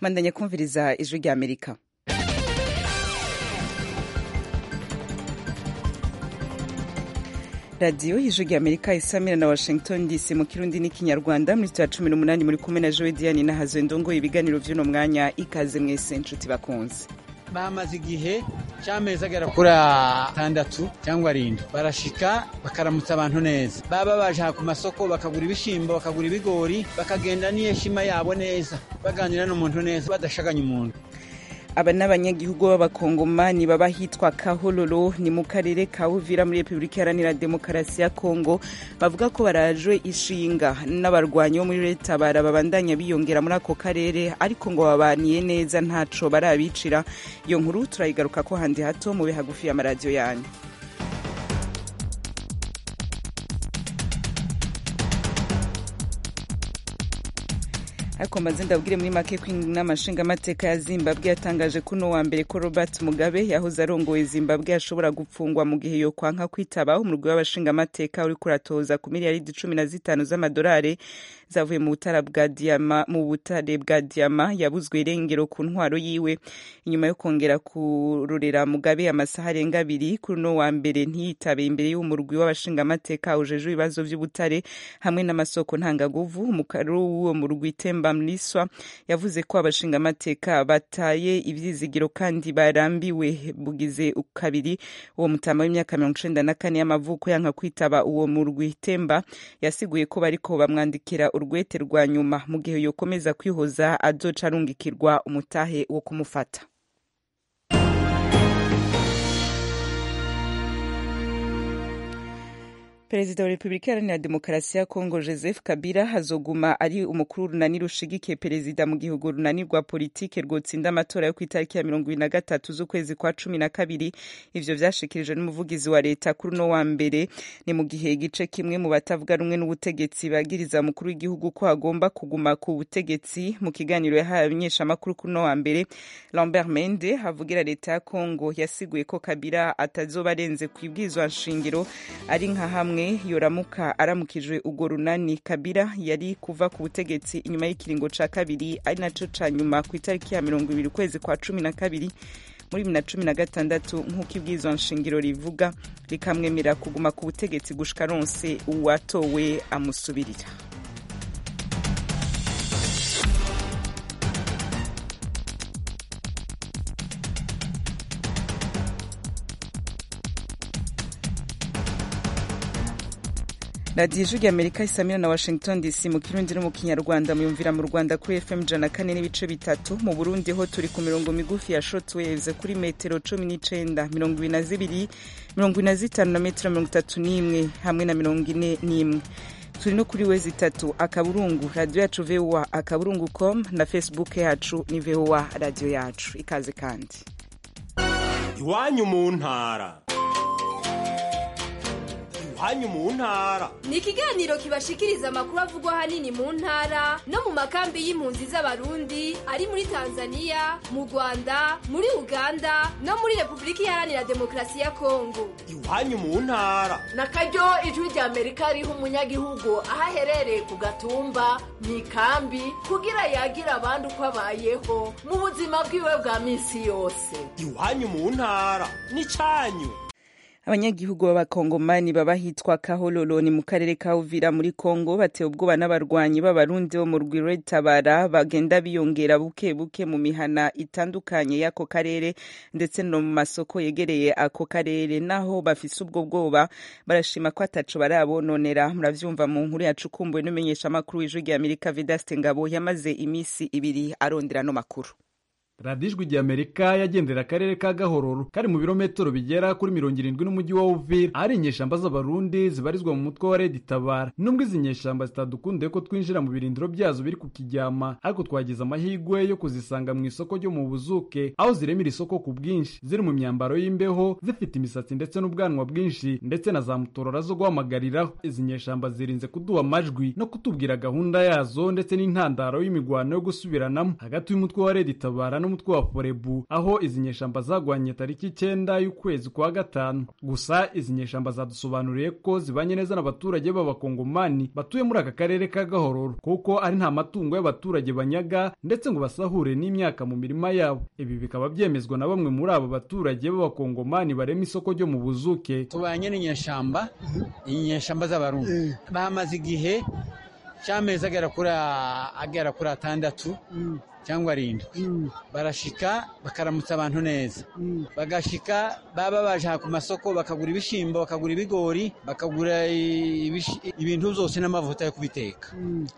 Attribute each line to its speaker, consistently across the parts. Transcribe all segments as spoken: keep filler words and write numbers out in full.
Speaker 1: Mandanya kumviriza ijwi rya Amerika. Radio ijwi rya Amerika isamira na Washington D C mu Kirundi n'ikinyarwanda muri cya cumi n'umunani muri kumwe na Joe Diane na Hazendongo ibiganiro vy'uno mwanya ikaze mwese nshuti bakunze.
Speaker 2: Bamaze igihe cy'amezi agera kuri atandatu cyangwa arindwi barashika bakaramutsa abantu neza, baba baje ku masoko bakagura ibishimbo bakagura ibigori bakagenda n'iyeshima yabo neza baganira n'umuntu neza badashaganya umuntu.
Speaker 1: Aba n'abanyagihugu b'abakongomani baba hitwa Kahororo ni mu karere ka Uvira muri Republika Iharanira Demokarasi ya Kongo, bavuga ko barajwe ishinga n'abarwanyi bo muri leta barabandanya biyongera muri ako karere, ariko ngo babaniye neza ntaco barabicira. Iyo nkuru turayigaruka ko handi hato mu bihagufi ya radio yanyu. Ariko maze ndabwire muri make ko n'amashinga amateka ya Zimbabwe yatangaje kuno wa mbere ko Robert Mugabe yahoze arongoye Zimbabwe ashobora gupfungwa mu gihe yo kwanka kwitaba umurwi w'abashinga amateka uri kuratoza ku miliyaridi cumi na zitanu z'amadolari zavuye mu butare bwa Diama mu butare bwa Diama yabuzwe irengero ku ntwaro yiwe. Inyuma yo kongera kururira Mugabe amasaha arenga abiri kuno wa mbere ntiyitabe imbere y'umurwi w'abashinga amateka ujeje ibibazo by'ubutare hamwe n'amasoko ntangaguvu. Umukuru w'uwo murwi Temba Mliswa yavuze ko abashinga amateka bataye ivyizigiro kandi barambiwe bugize ukabiri. Uwo mutama w'imyaka mirongo icenda na kane y'amavuko yanka kwitaba uwo murwi Temba yasiguye ko bariko bamwandikira urwete rwa nyuma mu gihe yokomeza kwihoza azoca arungikirwa umutahe wo kumufata. Perezida wa Republika Iharanira Demokarasi ya Kongo Joseph Kabila hazoguma ari umukuru runani rushigikiye perezida mu gihugu runani rwa politike rwotsinda amatora yo ku itariki ya mirongo ibiri na gatatu z'ukwezi kwa cumi na kabiri. Ivyo vyashikirijwe n'umuvugizi wa leta kuri no wa mbere. Ni mu gihe igice kimwe mu batavuga rumwe n'ubutegetsi bagiriza mukuru w'igihugu ko agomba kuguma ku butegetsi. Mu kiganiro yahaye abanyeshamakuru kuri no wa mbere, Lambert Mende havugira leta ya Kongo yasiguye ko Kabila atazoba arenze kwibwizwa nshingiro ari nka hamwe yoramuka aramukijwe ugo runani. Kabila yari kuva ku butegetsi inyuma y'ikiringo ca kabiri ari naco ca nyuma ku itariki ya mirongo ibiri kwezi kwa cumi na kabiri muri bibiri na cumi na gatandatu nk'uko ibwizwa nshingiro rivuga, rikamwemera kuguma ku butegetsi gushika ronse uwatowe amusubirira. Radio ijwi rya Amerika isamira na Washington D C mu Kirundi no mu Kinyarwanda muyumvira mu Rwanda kuri F M jana kane n'ibice bitatu, mu Burundi ho turi ku mirongo migufi ya shortwaves kuri metero cumi n'icenda mirongo ibiri na zibiri mirongo ine na zitanu na metero mirongo itatu n'imwe hamwe na mirongo ine n'imwe. Turi no kuri wezi itatu akaburungu radio yacu V O A akaburungu com na Facebook yacu ni V O A radio yacu. Ikaze kandi
Speaker 3: iwanyu mu ntara. Hanyu mu ntara
Speaker 4: ni ikiganiro kibashikiriza amakuru avugwa hanini mu ntara no mu makambi y'impunzi z'abarundi ari muri Tanzania, mu Rwanda, muri Uganda no muri Republika Iharanira Demokarasi ya Kongo.
Speaker 3: Iwanyu mu ntara
Speaker 5: na karyo ijwi rya Amerika riha umunyagihugu aho aherereye ku gatumba mu ikambi kugira yagira abandi uko abayeho mu buzima bwiwe bwa misi yose.
Speaker 3: Iwanyu mu ntara ni canyu.
Speaker 1: Abanyagihugu b'abakongomani baba hitwa Kahororo ni mu karere ka Uvira muri Kongo batewe ubwoba n'abarwanyi b'abarundi bo mu rwiro tabara bagenda biyongera buke buke mu mihana itandukanye y'ako karere ndetse no mu masoko yegereye ako karere. Naho bafise ubwo bwoba barashima ko ataco barabononera. Muravyumva mu nkuru yacukumbuwe n'umenyesha makuru w'ijwi rya Amerika Vedaste Ngabo yamaze imisi ibiri arondera no makuru.
Speaker 6: Radio ijwi rya Amerika yagendera akarere ka Gahororo kari mu birometero bigera kuri mirongo irindwi n'umujyi wa Uvira, ari inyeshamba z'abarundi zibarizwa mu mutwe wa Red Tabara. Nubwo izi nyeshamba zitadukunde ko twinjira mu birindiro byazo biri ku Kijyama, ariko twagize amahigwe yo kuzisanga mu isoko ryo mu Buzuke, aho ziremira isoko ku bwinshi, ziri mu myambaro y'imbeho, zifite imisatsi ndetse n'ubwanwa bwinshi ndetse na za mutorora zo guhamagariraho. Izi nyeshamba zirinze kuduha amajwi no kutubwira gahunda yazo ndetse n'intandaro y'imigwano yo gusubiranamo hagati y'umutwe wa Red Tabara n'umutwe wa Forebu aho izi nyeshamba zagwanye tariki icyenda y'ukwezi kwa gatanu. Gusa izi nyeshamba zadusobanuriye ko zibanye neza n'abaturage b'abakongomani batuye muri aka karere ka Gahororo kuko ari nta matungo y'abaturage banyaga ndetse ngo basahure n'imyaka mu mirima yabo. Ibi bikaba byemezwa na bamwe muri abo baturage b'abakongomani barema isoko ryo mu Buzuke.
Speaker 2: Tubanye n'inyeshamba, inyeshamba z'abarundi bamaze igihe cy'amezi agera kuri agera kuri atandatu cyangwa arindwi. Barashika bakaramutsa abantu neza, bagashika baba baje ku masoko bakagura ibishimbo, bakagura ibigori, bakagura ibintu byose n'amavuta yo kubiteka.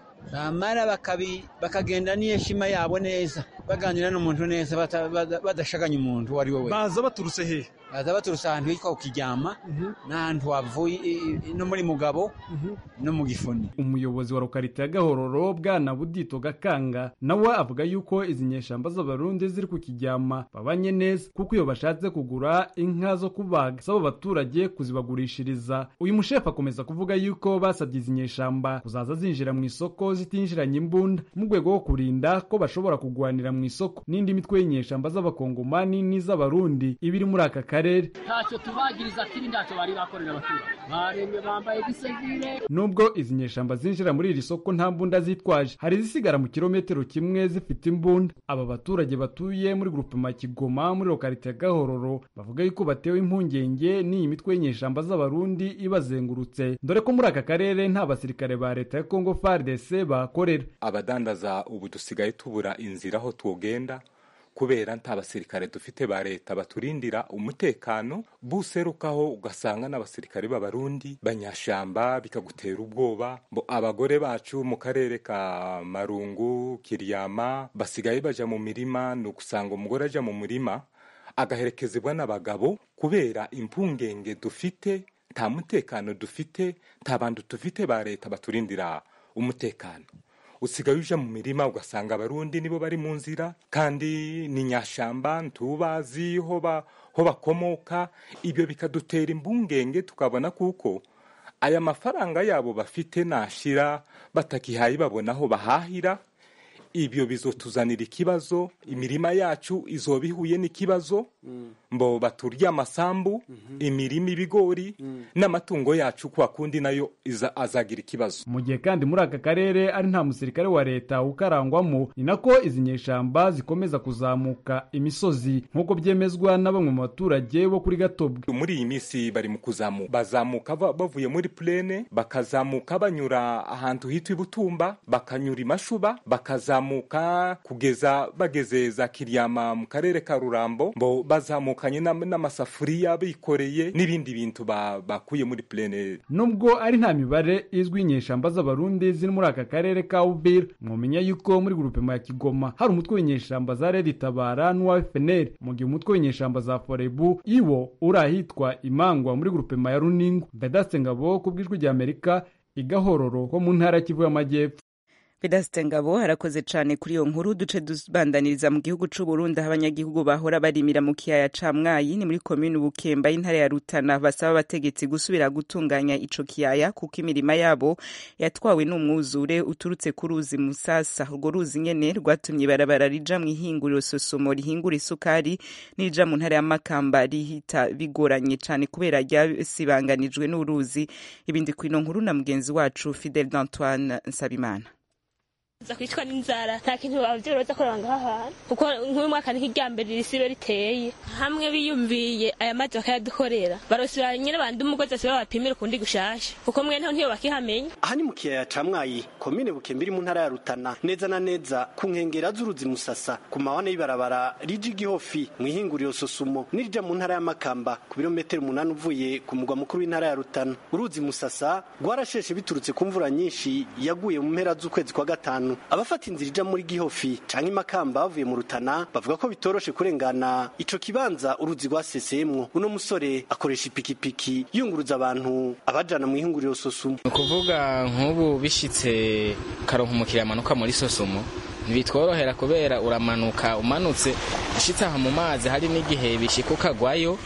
Speaker 2: Bamara bakabi bakagenda n'iyeshima yabo neza, baganira n'umuntu neza badashaganya umuntu wari we.
Speaker 7: Baza baturutse he?
Speaker 2: Baza baturutse ahantu hitwa Ukijyama n'ahantu wavuye no muri Mugabo no mu Gifuni.
Speaker 6: Umuyobozi wa lokalite ya Gahororo Bwana Budito Gakanga nawe avuga yuko izi nyeshamba z'abarundi ziri ku Kijyama babanye neza kuko iyo bashatse kugura inka zo kubaga sabo baturage kuzibagurishiriza. Uyu mushefa akomeza kuvuga yuko basabye izi nyeshamba kuzaza zinjira mu isoko zitinjiranye imbunda mu rwego rwo kurinda ko bashobora kugwanira mu isoko n'indi mitwe y'inyeshamba z'abakongomani n'iz'abarundi ibiri muri aka karere.
Speaker 8: Ntacyo tubagiriza kiri ntacyo bari bakorera abaturage barembe bambaye gisegire.
Speaker 6: Nubwo izi nyeshamba zinjira muri iri soko nta mbunda zitwaje, hari zisigara mu kilometero kimwe zifite imbunda. Aba baturage batuye muri groupement Kigoma muri lokalite ya Gahororo bavuga yuko batewe impungenge n'iyi mitwe y'inyeshamba z'abarundi ibazengurutse, dore ko muri aka karere nta basirikare ba leta ya Congo F A R D C bakorera.
Speaker 9: Abadandaza ubu dusigaye tubura inzira aho twogenda kubera nta basirikare dufite ba leta baturindira umutekano. Buserukaho ugasanga n'abasirikare b'abarundi banyashamba bikagutera ubwoba. Bo abagore bacu mu karere ka Marungu, Kiryama basigaye baja mu mirima, no gusanga umugore aja mu murima agaherekezwa n'abagabo kubera impungenge dufite, nta mutekano dufite, nta bantu dufite ba leta baturindira umutekano. Usigaye uja mu mirima ugasanga abarundi nibo bari mu nzira kandi ni nyashamba ntubazi ho ba ho bakomoka. Ibyo bikadutera imbungenge tukabona kuko aya mafaranga yabo bafite nashira batakihaye babona aho bahahira. Ibyo bizotuzanira ikibazo, imirima yacu izobihuye n'ikibazo. Mm. Mbo baturya amasambu, mm -hmm. imirima ibigori, mm. n'amatungo yacu kwa kundi nayo iza azagira ikibazo.
Speaker 6: Mu gihe kandi muri aka karere ari nta musirikare wa leta ukarangwamo, ni nako izi nyeshamba zikomeza kuzamuka imisozi nkuko byemezwa na bamwe mu baturage bo kuri Gatobwe.
Speaker 9: Muri iyi misi bari mu kuzamuka, bazamuka bavuye muri plaine, bakazamuka banyura ahantu hitwa Ibutumba, bakanyura Imashuba, bakazamuka muka kugeza bageze za Kiryama mu karere ka Rurambo. Bo bazamukanye n'amasafuriya bikoreye n'ibindi bintu bakuye muri plaine.
Speaker 6: Nubwo ari nta mibare izwi inyeshamba z'abarundi ziri muri aka karere ka Uvira, mwomenya yuko muri groupement ya Kigoma hari umutwe w'inyeshamba za Red Tabara n'uwa F N L, mu gihe umutwe w'inyeshamba za Forebu iwo urahitwa Imangwa muri groupement ya Runingo. Vedaste Ngabo ku bw'ijwi rya Amerika Igahororo ho mu ntara Kivu y'Amajyepfo.
Speaker 1: Vedaste Ngabo harakoze cyane kuri iyo nkuru. Duce dubandaniriza mu gihugu c'u Burundi aho abanyagihugu bahora barimira mu kiyaya ca Mwayi ni muri commune Bukemba y'intara ya Rutana basaba abategetsi gusubira gutunganya ico kiyaya kuko imirima yabo yatwawe n'umwuzure uturutse ku ruzi Musasa. Urwo ruzi nyene rwatumye barabara rija mu ihinguriro Sosomo rihingura isukari n'ija mu ntara ya Makamba rihita bigoranye cyane kubera ryasibanganijwe n'uruzi. Ibindi kwino nkuru na mugenzi wacu Fidel d'Antoine Nsabimana.
Speaker 10: Zakwicwa n'inzara nta kintu bavyoroza ko rangaha kuko nk'uyu mwaka n'ikijyambere risibe riteye hamwe biyumviye aya mazi bakayadukorera barosira nyine bandi umugozi asiba bapimira kundi gushasha kuko mwe nto ntiyo bakihamenya.
Speaker 11: Aha ni mu kiyaya ca Mwayi komine Bukembiri mu ntara ya Rutana neza na neza ku nkengera z'uruzi Musasa ku mawane y'ibarabara riji Gihofi mu ihinguriro Sosumo nirija mu ntara ya Makamba ku birometero umunani uvuye ku mugwa mukuru w'intara ya Rutana. Uruzi Musasa rwarasheshe biturutse ku mvura nyinshi yaguye mu mpera z'ukwezi kwa gatanu. Abafata inzira ija muri Gihofi canke Makamba bavuye mu Rutana bavuga ko bitoroshe kurengana ico kibanza uruzi rwasesemwo. Uno musore akoresha ipikipiki yunguruza abantu abajana mu ihinguriro Sosumo.
Speaker 12: Nukuvuga nk'ubu bishitse karonka umukiriya amanuka muri Sosumo ntibitworohera kubera uramanuka umanutse ushitse aha mu mazi hari n'igihe bishikuka gwayo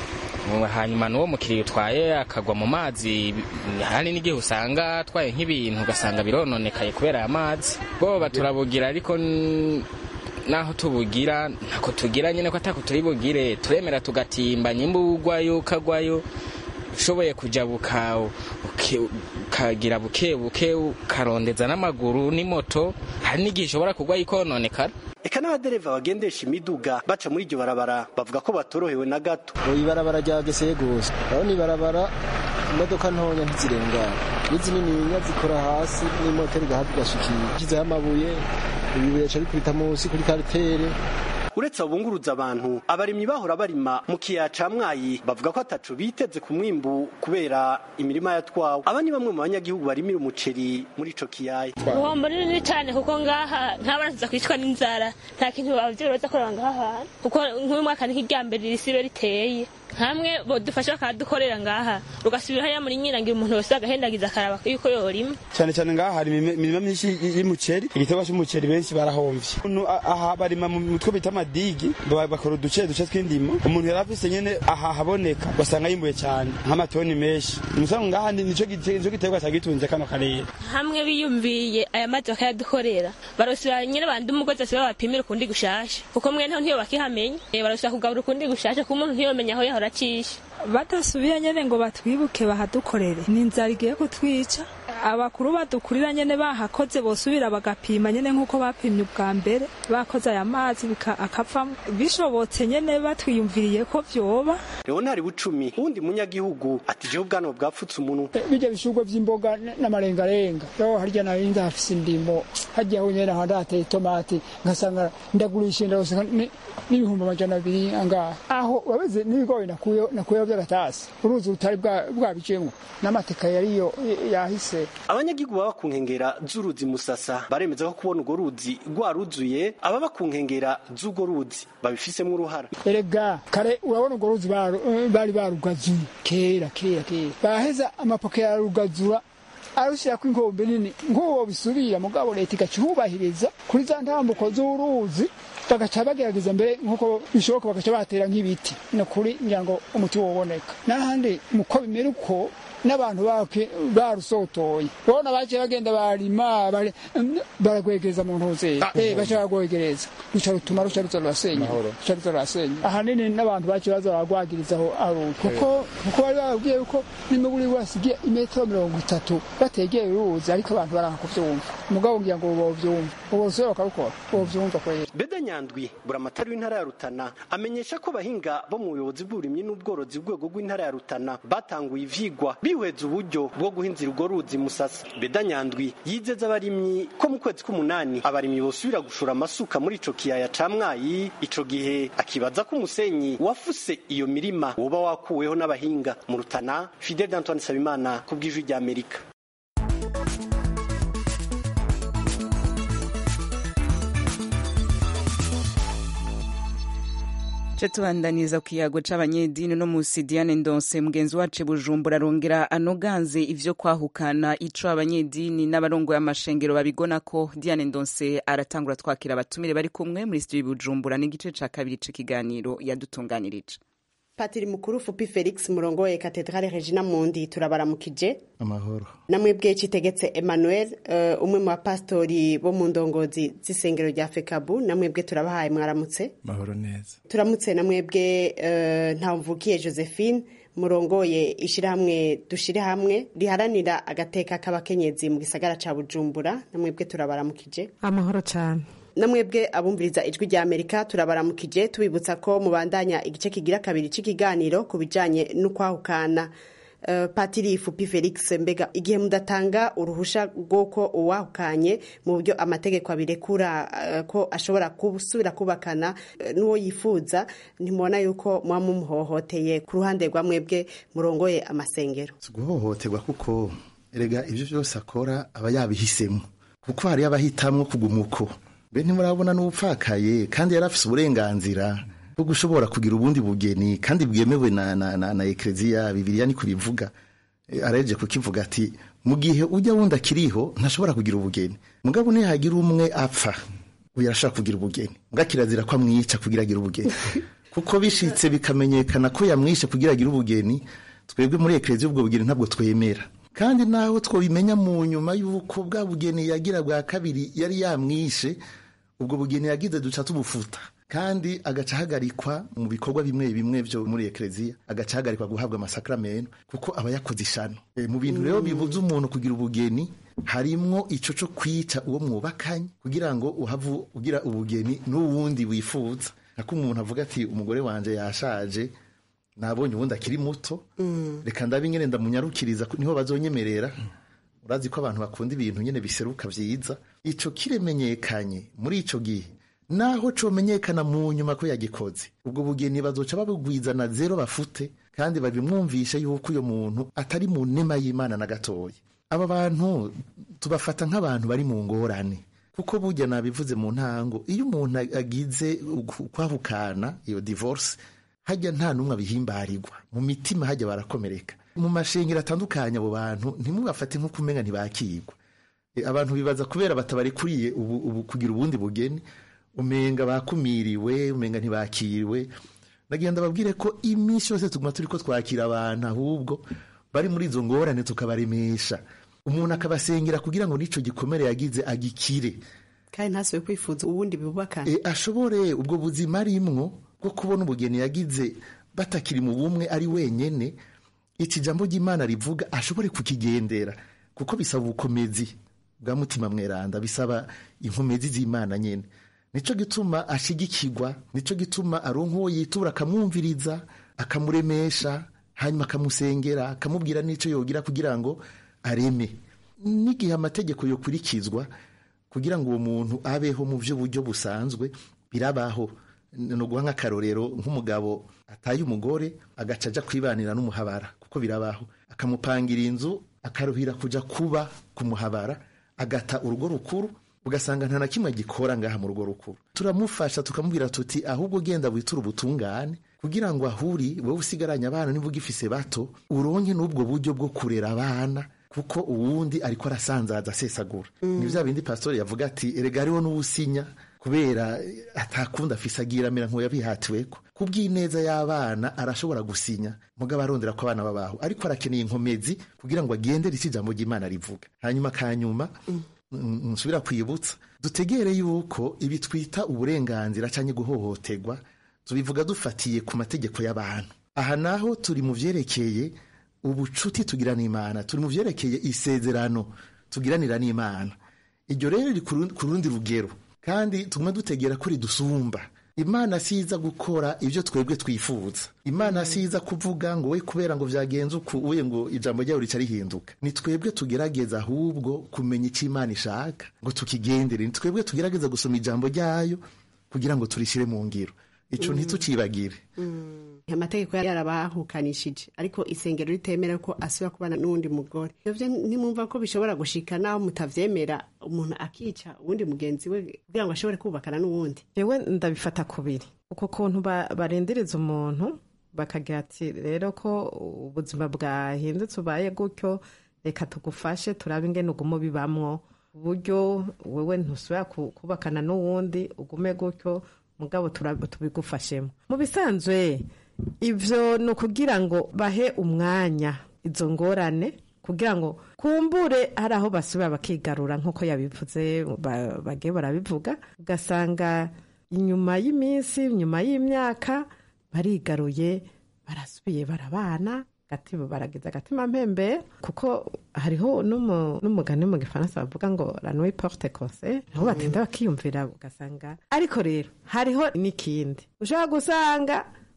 Speaker 12: hanyuma n'uwo mukiriya utwaye akagwa mu mazi hari n'igihe usanga atwaye nk'ibintu ugasanga birononekaye kubera aya mazi. Bo baturabugira ariko naho tubugira ntako tugira nyine ko atako turi bugire turemera tugatimba nyimba ugwayo ukagwayo ushoboye kuja bukawo ukagira buke buke ukarondeza n'amaguru n'imoto hari n'igihe ishobora kugwa ikononekara.
Speaker 11: Eka n'abadereva bagendesha imiduga baca muri iryo barabara bavuga ko batorohewe na gato.
Speaker 7: Ibarabara ryageseye gose aho ni barabara imodoka ntonya ntizirengana n'izi nini zikora hasi n'imoteri gahafi gashikira kiza amabuye ibibuye cyo bikubita munsi kuri karitere.
Speaker 11: Uretse abunguruza abantu abarimyi bahora barima mu kiya ca Mwayi bavuga ko atacu biteze ku mwimbu kubera imirima yatwawe. Aba ni bamwe mu banyagihugu barimira umuceri muri ico kiyaya.
Speaker 10: Uwo munini cyane kuko ngaha ntabaraza kwicwa n'inzara nta kintu bavyiroza koranga ngaha kuko nk'uyu mwaka ni kijyambere risibe riteye hamwe bodufasha kadukorera ngaha rugasubira haya muri nyirangira umuntu wese agahendagiza akaraba yuko yorima
Speaker 13: cyane cyane ngaha hari imirima myinshi y'umuceri igitego cy'umuceri benshi barahomvye aha barima mu mutwe bita amadigi bakora uduce duce tw'indimo umuntu yarafise nyene aha haboneka basanga yimbuye cyane nk'amatoni menshi umusanga ngaha nico gitego cyagitunze kano karere
Speaker 10: hamwe biyumviye aya mazi bakayadukorera barosira nyene bandi umugozi asiba bapimira kundi gushasha kuko mwe nto ntiyo bakihamenya barosira kugabura kundi gushasha ku muntu ntiyomenya aho racisha
Speaker 14: batasubiye nyene ngo batwibuke bahadukorere n'inzara igiye kutwica abakuru badukurira nyene bahakoze bosubira bagapima nyene nkuko bapimye ubwa mbere bakoze aya mazi akapfa bishobotse nyene batwiyumviriye ko vyoba.
Speaker 11: Leonard Bucumi undi munyagihugu ati je ubwano bwapfutse umuntu
Speaker 15: bijya bishurwa vy'imboga n'amarengarenga yo harya na inda afise indimo hajya ho nyene handateye tomati ngasanga ndagurisha ndose n'ibihumbi amajana abiri angaha aho wabeze n'ibigoye nakuyo nakuyo by'agatasi uruzi utari bwa bwabicemwe n'amateka yariyo yahise.
Speaker 11: Abanyagihugu baba ku nkengera z'uruzi Musasa baremeza ko kubona ugo ruzi rwaruzuye ababa ku nkengera z'ugo ruzi babifisemo uruhara.
Speaker 15: Erega kare urabona ugo ruzi bari barugazuye kera kera kera baheza amapoke ya rugazura arushira ku inkombe nini ngo bisubira mugabo leta igacubahiriza kuri za ntambuko z'uruzi bagaca bagerageza mbere nkuko bishoboka bagaca batera nk'ibiti no kuri nyango umuti woboneka n'ahandi muko bimera uko n'abantu bake barusotoye bona baje bagenda barima baragwegereza mu ntuze eh baje bagwegereza ruca rutuma ruca ruzarasenya ruca ruzarasenya ahanini n'abantu baje bazaragwagirizaho aro kuko kuko bari babwiye uko nimuburi wasigiye imetero mirongo itatu bategeye uruzi ariko abantu barakuvyumva mugabo ngira ngo bovyumva ubose bakabukora bovyumva kwera.
Speaker 11: Beda Nyandwi buramatari w'intara ya Rutana amenyesha ko bahinga bo mu buyobozi bw'uburimyi n'ubworozi bw'urwego rw'intara ya Rutana batanguye ivyigwa bihweza uburyo bwo guhinzira urwo ruzi Musasa. Beda Nyandwi yizeza abarimyi ko mu kwezi k'umunani abarimyi bosubira gushora amasuka muri ico kiyaya ca Mwayi ico gihe akibaza ko umusenyi wafuse iyo mirima woba wakuweho n'abahinga mu Rutana. Fidel Antoine Sabimana ku bw'ijwi rya Amerika.
Speaker 1: Tubandaniza ku kiyago c'abanyedini no musi Diane Ndonse mugenzi wacu Bujumbura arongera anoganze ivyo kwahukana ico abanyedini n'abarongo y'amashengero babigona ko. Diane Ndonse aratangura twakira abatumire bari kumwe muri studio Bujumbura n'igice ca kabiri c'ikiganiro yadutunganirije.
Speaker 16: Patiri mukuru Fupi Felix murongoye Katedrale Regina Mundi turabaramukije.
Speaker 17: Amahoro.
Speaker 16: Namwe bwe citegetse Emmanuel uh, umwe mu bapastori bo mu ndongozi z'isengero rya Fekabu namwe bwe turabahaye mwaramutse.
Speaker 17: Mahoro neza.
Speaker 16: Turamutse namwe bwe uh, Ntamvukiye Josephine murongoye ishirahamwe dushire hamwe riharanira agateka k'abakenyezi mu gisagara ca Bujumbura namwe bwe turabaramukije.
Speaker 14: Amahoro cyane.
Speaker 16: Namwebwe abumviriza ijwi rya Amerika turabaramukije tubibutsa ko mubandanya igice kigira kabiri c'ikiganiro kubijanye n'ukwahukana. Uh, Patiri Fupi Felix mbega igihe mudatanga uruhusha rwoko uwahukanye mu buryo amategeko abirekura uh, ko ashobora kubusubira kubakana uh, n'uwo yifuza ntimubona yuko muba mumuhohoteye ku ruhande rwa mwebwe murongoye amasengero?
Speaker 17: Guhohoterwa kuko erega ivyo byose akora aba yabihisemo kuko hari abahitamwo kugumuko be ntimurabona n'ubupfakaye kandi yarafise uburenganzira bwo gushobora kugira ubundi bugeni kandi bwemewe na na na, na Ecclesia Bibiliya ni kubivuga. E, areje kukivuga ati mu gihe ujya wunda kiriho ntashobora kugira ubugeni mugabo ne hagira umwe apfa uyarashaka kugira ubugeni mugakirazira kwa mwica kugira agira ubugeni kuko bishitse bikamenyekana ko yamwishe kugira agira ubugeni twebwe muri Ecclesia ubwo bugeni ntabwo twemera kandi naho twobimenya mu nyuma y'uko bwa bugeni yagira bwa kabiri yari yamwishe ubwo bugeni yagize duca tubufuta kandi agaca ahagarikwa mu bikorwa bimwe bimwe byo muri ekleziya, agaca ahagarikwa guhabwa amasakramento kuko aba yakoze ishano. E, mu bintu rero bibuza umuntu kugira ubugeni harimwo ico co kwica uwo mwubakanye kugira ngo uhavu ugira ubugeni n'uwundi wifuza. Nako umuntu avuga ati umugore wanje yashaje nabonye ubundi akiri muto, mm. reka ndabe nyene ndamunyarukiriza niho bazonyemerera. Urazi ko abantu bakunda ibintu nyene biseruka vyiza. Ico kiremenyekanye muri ico gihe naho comenyekana mu nyuma ko yagikoze, ubwo bugeni bazoca babugwiza na zero bafute kandi babimwumvisha yuko uyo muntu atari mu nema y'Imana na gatoya. Aba bantu tubafata nk'abantu bari mu ngorane kuko burya nabivuze mu ntango, iyo umuntu agize kwahukana iyo divorce hajya nta numwe abihimbarirwa, mu mitima hajya barakomereka. Mu mashengero atandukanye abo bantu ntimubafate nko kumenga ntibakirwa. E, abantu bibaza kubera batabarikuriye ubu, ubu kugira ubundi bugeni umenga bakumiriwe, umenga ntibakiriwe. Nagenda babwire ko iminsi yose tuguma turiko twakira abantu ahubwo bari muri izo ngorane tukabaremesha, umuntu akabasengera kugira ngo nico gikomere yagize agikire
Speaker 16: kandi ntasubiye kwifuza ubundi bubakana.
Speaker 17: E, ashobore ubwo buzima arimwo bwo kubona ubugeni yagize batakiri mu bumwe ari wenyene, iki jambo ry'Imana rivuga ashobore kukigendera kuko bisaba ubukomezi bwa mutima mweranda, bisaba inkomezi z'Imana nyene. Nico gituma ashigikirwa, nico gituma aronka uwo yitura akamwumviriza, akamuremesha, hanyuma akamusengera, akamubwira nico yogira kugira ngo areme. N'igihe amategeko yokurikizwa kugira ngo uwo muntu abeho mu byo buryo busanzwe birabaho. No guha nk'akarorero nk'umugabo ataye umugore agaca aja kwibanira n'umuhabara kuko birabaho, akamupangira inzu akaruhira kuja kuba kumuhabara, agata urugo rukuru ugasanga nta na kimwe gikora ngaha mu rugo rukuru. Turamufasha tukamubwira tuti ahubwo genda witura ubutungane kugira ngo ahuri wowe usigaranye abana nivuga ifise bato uronke n'ubwo buryo bwo kurera abana kuko uwundi ariko arasanzaza asesagura. Mm. Ni vya bindi pastor yavuga ati erega ariho n'ubusinya kubera atakunda afise agira mera nko yabihatiweko kubw'ineza y'abana arashobora gusinya mugabo arondera ko abana babaho ariko arakeneye inkomezi kugira ngo agendere iki jambo ry'Imana rivuga. Hanyuma kanyuma mm. nsubira kwibutsa dutegere yuko ibi twita uburenganzira canke guhohoterwa tubivuga dufatiye ku mategeko y'abantu. Aha naho turi mu vyerekeye ubucuti tugira n'Imana, turi mu vyerekeye isezerano tugiranira n'Imana. Iryo rero riri ku rundi rugero kandi tumwe dutegera kuri dusumba. Imana siza gukora ivyo twebwe twifuza. Imana siza kuvuga ngo we kubera ngo vyagenze uku uye ngo ijambo ryawe rica rihinduka. Ni twebwe tugerageza ahubwo kumenya icyo Imana ishaka ngo tukigendere. Ni twebwe tugerageza gusoma ijambo ryayo kugira ngo turishire mu ngiro. Ico ntitucibagire.
Speaker 16: Mm. Amategeko yarabahukanishije ariko isengero ritemera ko asubira kubana n'undi mugore. Ivyo nimumva ko bishobora gushika naho mutavyemera umuntu akica uwundi mugenzi we kugira ngo ashobore kubakana n'uwundi.
Speaker 18: Jewe ndabifata kubiri uko kuntu barendereza umuntu bakagira ati rero ko ubuzima bwahindutse ubaye gutyo reka tugufashe turabe ingene ugume bibamwo uburyo wewe ntusubira kubakana n'uwundi ugume gutyo mugabo tubigufashemo. Mu bisanzwe ivyo no kugira ngo bahe umwanya izo ngorane kugira ngo kumbure hari aho basubira bakigarura nk'uko yabivuze bagiye barabivuga ugasanga inyuma y'iminsi inyuma y'imyaka barigaruye barasubiye barabana gatima baragiza agatima mpembe kuko hariho n'umugani mu gifaransa bavuga ngo la nuit porte conseil aho batinda bakiyumvira ugasanga. Ariko rero hariho n'ikindi ushobora gusanga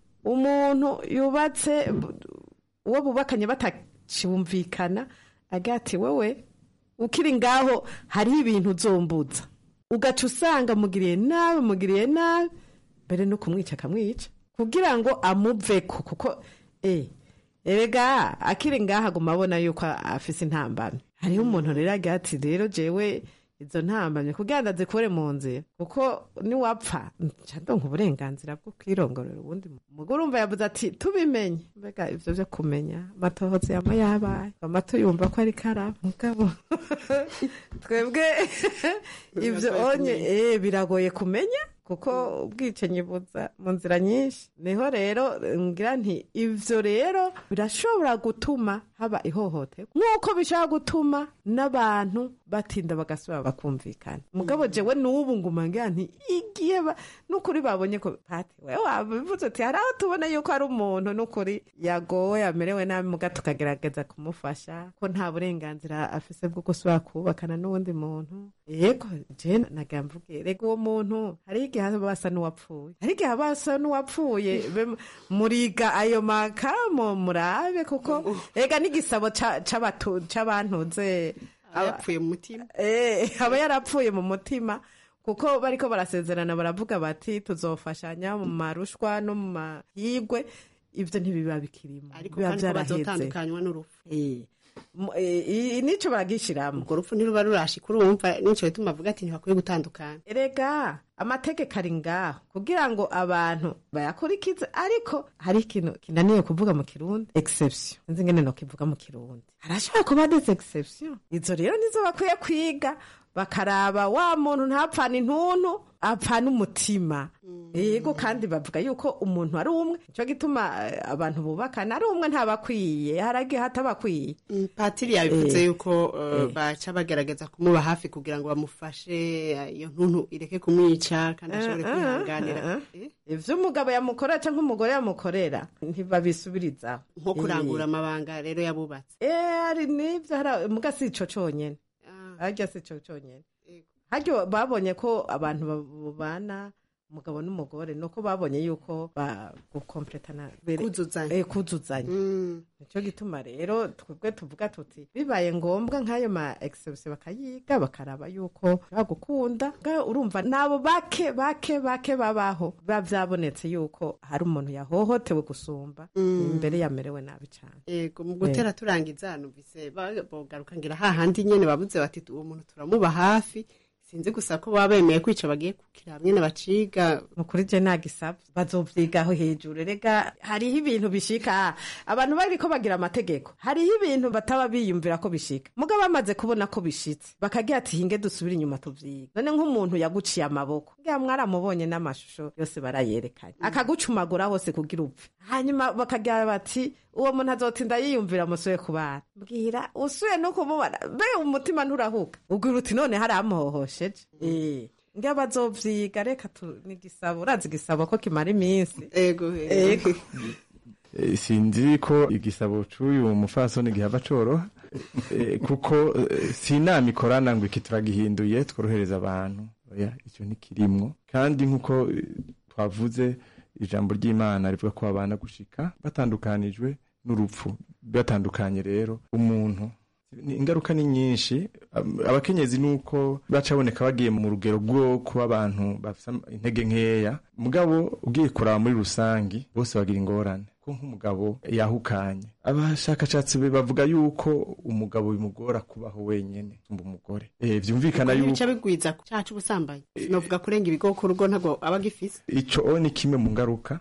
Speaker 18: umuntu yubatse uwo bubakanye batakibumvikana agati wewe ukiri ngaho hariho ibintu uzombuza ugaca usanga mugiriye nabi mugiriye nabi mbere no kumwica akamwica kugira ngo amuveko kuko eh erega akiri ngaha guma abona yuko afise intambamye. Hariho umuntu rero agira ati rero jewe izo ntambamye kugira ngo azikure mu nzira kuko niwapfa ndonka uburenganzira bwo kwirongorera ubundi mugore. Urumva yavuze ati tubimenye mbega ivyo vyo kumenya matohoze yama yabaye amato yumva ko ari karaba mugabo twebwe ivyo onye eh biragoye kumenya kuko ubwicanyi buza mu nzira nyinshi. Niho rero ngira nti ivyo rero birashobora gutuma haba ihohoterwa nk'uko bishobora gutuma n'abantu batinda bagasubira bakumvikana mugabo jewe n'ubu nguma ngira nti igiye n'ukuri babonye ko pati wewe wabivuze uti hari aho tubona yuko ari umuntu n'ukuri yagowe amerewe nabi muga tukagerageza kumufasha ko nta burenganzira afise bwo gusubira kubakana n'uwundi muntu yego je nagamvuge rego uwo muntu hari igihe basa n'uwapfuye hari igihe basa n'uwapfuye muriga ayo makamo murabe kuko ega n'igisabo c'abantuze
Speaker 16: yapfuye mu mutima
Speaker 18: eh aba yarapfuye mu mutima kuko bariko barasezerana baravuga bati tuzofashanya mu marushwa no mu mahigwe ivyo ntibiba bikirimo
Speaker 16: ariko kandi bazotandukanywa n'urupfu
Speaker 18: eh nico baragishiramo
Speaker 16: urwo rupfu ntiruba rurashika urumva nico bituma avuga ati ntibakwiye gutandukana
Speaker 18: erega amategeko ari ngaho kugira ngo abantu bayakurikize ariko hari ikintu kinaniye kuvuga mu kirundi exception nzi ngene no kivuga mu kirundi harashobora kuba des exception izo rero nizo bakwiye kwiga bakaraba wa muntu ntapfana intuntu apfana umutima yego kandi bavuga yuko umuntu ari umwe cyo gituma abantu bubakana ari umwe ntabakwiye haragiye hatabakwiye
Speaker 16: patiri yabivuze yuko baca bagerageza kumuba hafi kugira ngo bamufashe iyo ntuntu ireke kumwica kandi ashobore kwihanganira
Speaker 18: ivyo umugabo yamukorera canke umugore yamukorera ntibabisubirizaho
Speaker 16: nko kurangura amabanga rero yabubatse
Speaker 18: eh ari nivyo hari muga si ico conyene harya si ico conyene haryo babonye ko abantu babana umugabo n'umugore nuko babonye yuko bagukompletana
Speaker 16: kuzuzanya
Speaker 18: eh kuzuzanya nico gituma rero twebwe tuvuga tuti bibaye ngombwa nk'ayo ma exception bakayiga bakaraba yuko bagukunda nga urumva nabo bake bake bake babaho bavyabonetse yuko hari umuntu yahohotewe gusumba imbere yamerewe nabi cyane
Speaker 16: yego mu gutera turangiza numvise bogaruka ngira hahandi nyene babuze bati uwo muntu turamuba hafi sinzi gusa ko babemeye kwica bagiye kukira hamwe n'abaciga
Speaker 18: mukuri je nagisaba bazovyigaho hejuru rega hariho ibintu bishika abantu bariko bagira amategeko hariho ibintu bataba biyumvira ko bishika muga bamaze kubona ko bishitse bakagira ati hinge dusubira inyuma tuvyiga none nk'umuntu yaguciye amaboko ngira mwaramubonye n'amashusho yose barayerekanye akagucumagura hose kugira upfe hanyuma bakagira bati uwo muntu azotinda yiyumvira musuye kubana mbwira usuye no kumubana be umutima nturahuka ubwira uti none hari amuhohosheje eh ngira bazovyiga reka nigisabo urazi gisabo ko kimara iminsi
Speaker 16: ego
Speaker 18: ego
Speaker 19: sinzi ko igisabo c'uyu mufasoni gihava coro kuko sinama ikorana ngo iki turagihinduye tworohereza abantu oya icyo ntikirimwo kandi nkuko twavuze ijambo ry'Imana rivuga ko abana gushika batandukanijwe n'urupfu batandukanye rero umuntu ingaruka ni nyinshi abakenyezi nuko bacaboneka bagiye mu rugero rwo kuba abantu bafite intege nkeya mugabo ugiye kuraba muri rusangi bose bagira ingorane ko nk'umugabo yahukanye abashakashatsi bavuga yuko umugabo bimugora kubaho wenyene umba umugore eh vyumvikana yuko
Speaker 16: bica bigwiza cyacu ubusambanyi novuga kurenga ibigo ku rugo ntago abagifise
Speaker 19: ico ni kimwe mu ngaruka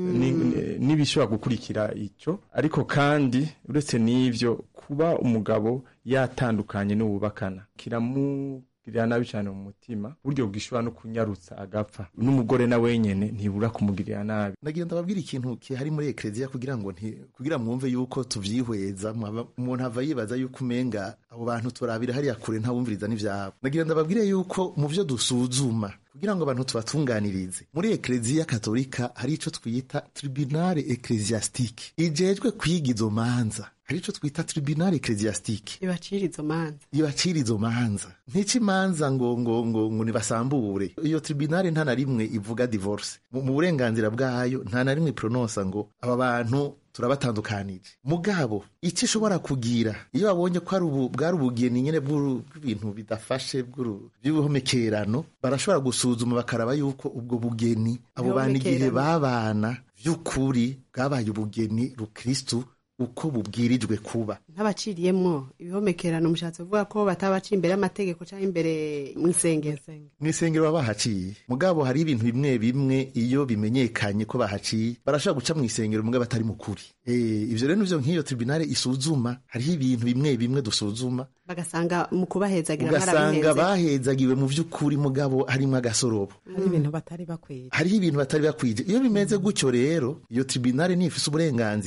Speaker 19: n'ibishobora gukurikira icyo ariko kandi uretse n'ivyo kuba umugabo yatandukanye n'ububakana kiramugirira nabi cyane mu mutima buryo bwishobora no kunyarutsa agapfa n'umugore na wenyene ntibura kumugirira nabi
Speaker 17: nagira ndababwira ikintu kihari muri eklezia kugira ngo nti kugira mwumve yuko tuvyihweza umuntu ava yibaza yuko umenga abo bantu turabira hariya kure ntawumviriza n'ivyabo nagira ndababwire yuko mu vyo dusuzuma kugira ngo abantu tubatunganirize muri eklezia katolika hari ico twita tribunale ecclesiastique ijejwe kwiga izo manza hari ico twita tribunale ecclesiastique
Speaker 16: ibacira izo manza
Speaker 17: ibacira izo manza ntici imanza ngo ngo ngo ngo nibasambure iyo tribunale nta na rimwe ivuga divorce mu burenganzira bwayo nta na rimwe prononsa ngo aba bantu turabatandukanije mugabo iki ishobora kugira iyo babonye ko ari ubu bwari ubugeni nyene bw'ibintu bidafashe bw'ubuhomekerano barashobora gusuzuma bakaraba yuko ubwo bugeni abo bana igihe babana vy'ukuri bwabaye ubugeni rukristu uko bubwirijwe kuba
Speaker 16: ntabaciriyemwo ibihomekerano mushatse kuvuga ko batabaciye imbere y'amategeko cyangwa imbere mw'isengero
Speaker 17: mw'isengero baba bahaciye mugabo hari ibintu bimwe bimwe iyo bimenyekanye ko bahaciye barashobora guca mw'isengero mugabo batari mukuri eh ivyo rero nivyo nk'iyo tribunale isuzuma hariho ibintu bimwe bimwe dusuzuma
Speaker 16: bagasanga mu kubahezagira
Speaker 17: ugasanga bahezagiwe mu vy'ukuri mugabo harimo agasorobo
Speaker 18: hari ibintu batari bakwije
Speaker 17: hariho ibintu batari bakwije iyo bimeze gutyo rero iyo tribunale nifise uburenganzira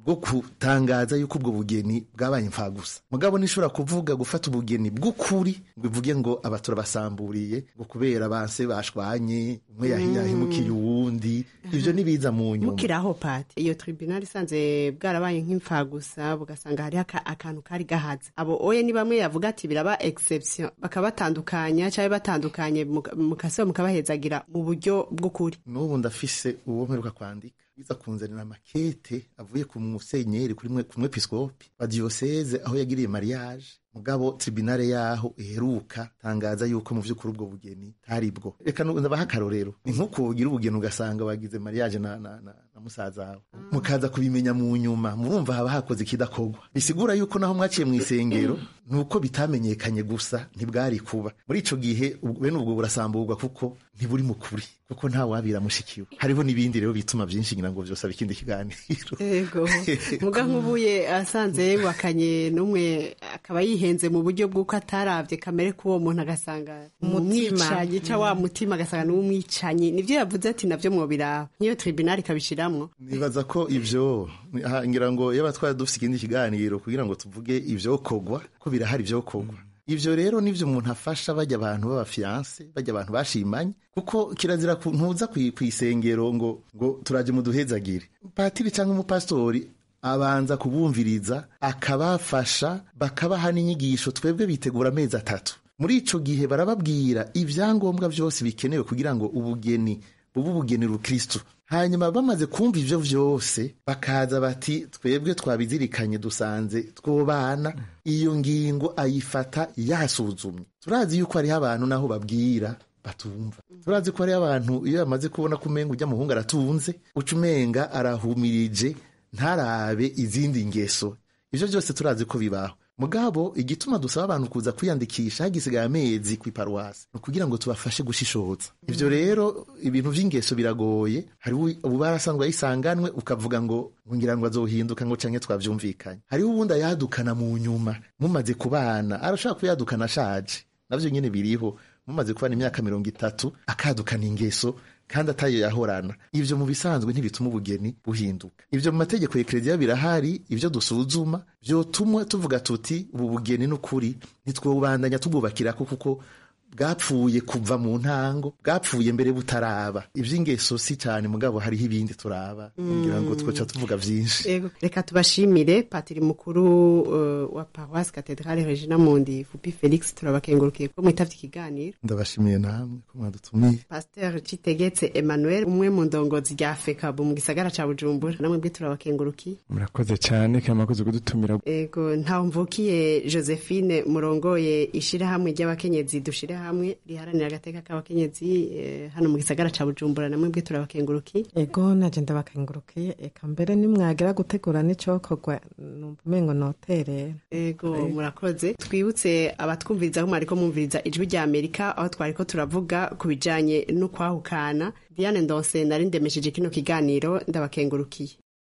Speaker 17: bwo kutangaza yuko ubwo bugeni bwabaye imfagusa. Mugabo nishobora kuvuga gufata ubugeni bw'ukuri ngo ivuge ngo abatura basamburiye ngo kubera banse bashwanye umwe yahimukiye uwundi, ivyo nibiza mu nyuma.
Speaker 16: Mukiraho pati iyo tribunal isanze bwarabaye nk'imfagusa bugasanga hari akantu kari gahaza, abo oye ni bamwe yavuga ati biraba exception bakabatandukanya cyangwa batandukanye mukase mukabahezagira mu buryo bw'ukuri.
Speaker 17: N'ubu ndafise uwo mperuka kwandika biza kunzanira makete avuye ku musenyeri kuri mwe ku mwepiskopi wa diocese aho yagiriye mariage, mugabo tribunale yaho iheruka tangaza yuko mu vy'ukuri ubwo bugeni taribwo. Reka ndabaha akarorero, ni nko kugira ubugeni ugasanga bagize mariage na, na, na, na musaza wawe mukaza kubimenya mu nyuma, murumva haba hakoze ikidakogwa. Bisigura yuko naho mwaciye mu isengero nuko bitamenyekanye gusa ntibwari kuba. Muri ico gihe bene ubwo burasamburwa kuko ntiburi mu kuri, kuko nta wabira mushikiwe. Hariho nibindi rero bituma byinshi ngira ngo byose abikindi kiganiro.
Speaker 16: Yego. Muga nkubuye asanze wakanye numwe akaba yihenze mu buryo bw'uko ataravye kamere kuwo muntu agasanga umutima yica wa mutima agasanga n'umwicanye. Nivyo yavuze ati navyo mwobira niyo tribunal ikabishiramwo.
Speaker 17: Nibaza ko ivyo ngira ngo yaba twari dufite ikindi kiganiro kugira ngo tuvuge ivyo kogwa ko birahari ivyo kogwa. Ivyo rero nivyo umuntu afasha bajya abantu baba fiancé bajya abantu bashimanye, kuko kirazira ntuza kwisengero ngo ngo turaje muduhezagire. Patiri cyangwa umupastori abanza kubumviriza akabafasha bakabaha n'inyigisho, twebwe bitegura amezi atatu. Muri ico gihe barababwira ivyangombwa vyose bikenewe kugira ngo ubugeni bubu ubugeni rukristo. Hanyuma bamaze kumva ivyo vyose bakaza bati twebwe twabizirikanye dusanze twobana, iyo ngingo ayifata yasuzumye. Turazi yuko ari abantu naho babwira batumva. Turazi ko ari abantu iyo yamaze kubona kumenga ujya muhunga aratunze ucumenga arahumirije ntarabe izindi ngeso. Ivyo byose turazi ko bibaho. Mugabo igituma dusaba abantu kuza kwiyandikisha hagisigaye amezi ku iparuwasi no kugira ngo tubafashe gushishoza. Ivyo rero ibintu vy'ingeso biragoye. Hari ubarasanzwe yisanganwe ukavuga ngo ngira ngo azohinduka ngo canke twavyumvikanye. Hari ubundi yadukana mu nyuma mumaze kubana arashaka kuyadukana ashaje. Navyo nyene biriho, mumaze kubana imyaka mirongo itatu akadukana ingeso kandi atayo yahorana. Ivyo mu bisanzwe ntibituma ubugeni buhinduka. Ivyo mu mategeko y'Eklezia birahari, ivyo dusuzuma vyotuma tuvuga tuti ubu bugeni n'ukuri nitwobandanya tububakira kuko bwapfuye kuva mu ntango, bwapfuye mbere butaraba. Ivy'ingeso si cyane mugabo hariho ibindi turaba kugira ngo twoca tuvuga vyinshi.
Speaker 16: Yego, reka tubashimire patiri mukuru uh, wa Paroisse Cathedrale Regina Mundi Fupi Felix, turabakengurukiye ko mwitavye ikiganiro.
Speaker 17: Ndabashimiye namwe ko mwadutumiye.
Speaker 16: Pasteur Citegetse Emmanuel, umwe mu ndongozi rya Fekabu mu gisagara ca Bujumbura, namwe bwe turabakengurukiye.
Speaker 19: Murakoze cyane kamakoze kudutumira.
Speaker 16: Yego, ntaho mvukiye Josephine murongoye ishira hamwe ry'abakenyezi dushire hamwe riharanira agateka k'abakenyezi eh, hano mu gisagara ca Bujumbura, namwe bwe turabakengurukiye.
Speaker 18: Ego naje ndabakengurukiye, eka mbere nimwagera gutegura n'icokogwa numvumengo noterera.
Speaker 16: Ego murakoze. Twibutse abatwumviriza aho mwariko mumviriza ijwi rya Amerika aho twariko turavuga kubijanye no kwahukana. Diane Ndonse nari ndemesheje kino kiganiro, ndabakengurukiye.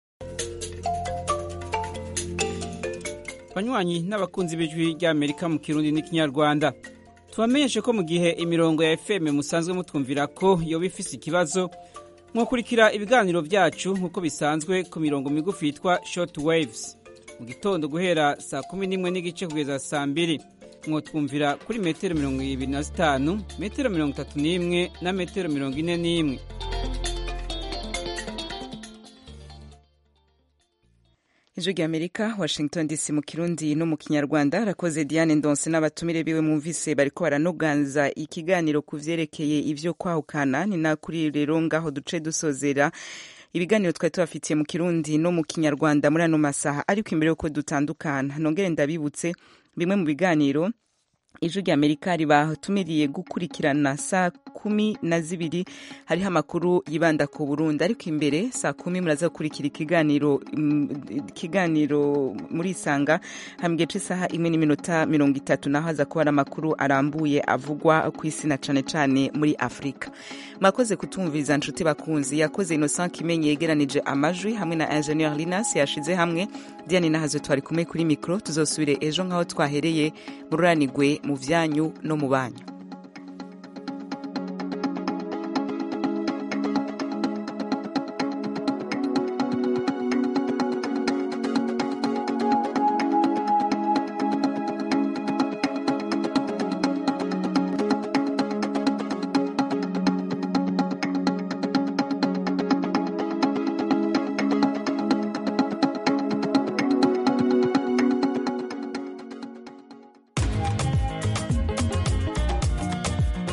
Speaker 20: Banywanyi n'abakunzi b'ijwi rya Amerika mu Kirundi n'Ikinyarwanda, tubamenyeshe ko mu gihe imirongo ya F M musanzwe mutwumvira ko yoba ifise ikibazo, mwakurikira ibiganiro vyacu nk'uko bisanzwe ku mirongo migufi yitwa short waves mu gitondo guhera saa kumi n'imwe n'igice kugeza saa mbiri. Mwotwumvira kuri metero mirongo ibiri na zitanu, metero mirongo itatu n'imwe na metero mirongo ine n'imwe.
Speaker 1: Ijwi rya Amerika, Washington D C mu Kirundi no mu Kinyarwanda. Rakoze Diane Ndonse n'abatumire biwe mwumvise bariko baranoganza ikiganiro kuvyerekeye ivyo kwahukana. Ni na kuri rero ngaho duce dusozera ibiganiro twari tubafitiye mu Kirundi no mu Kinyarwanda muri ano masaha. Ariko imbere yuko dutandukana, nongere ndabibutse bimwe mu biganiro Ijwi rya Amerika ribatumiriye gukurikirana saa kumi na zibiri. Hariho amakuru yibanda ku Burundi, ariko imbere saa kumi muraza gukurikira ikiganiro ikiganiro muri Isanga hambwe isaha imwe n'iminota mirongo itatu, naho haza kuba amakuru arambuye avugwa ku isi na cane cane muri Afrika. Mwakoze kutumviriza nshuti bakunzi. Yakoze Innocent Kimenyi yegeranije amajwi hamwe na Engineer Linas yashize hamwe. Diane nahazo twari kumwe kuri mikro. Tuzosubire ejo nkaho twahereye mururanigwe mu vyanyu no mu banyu.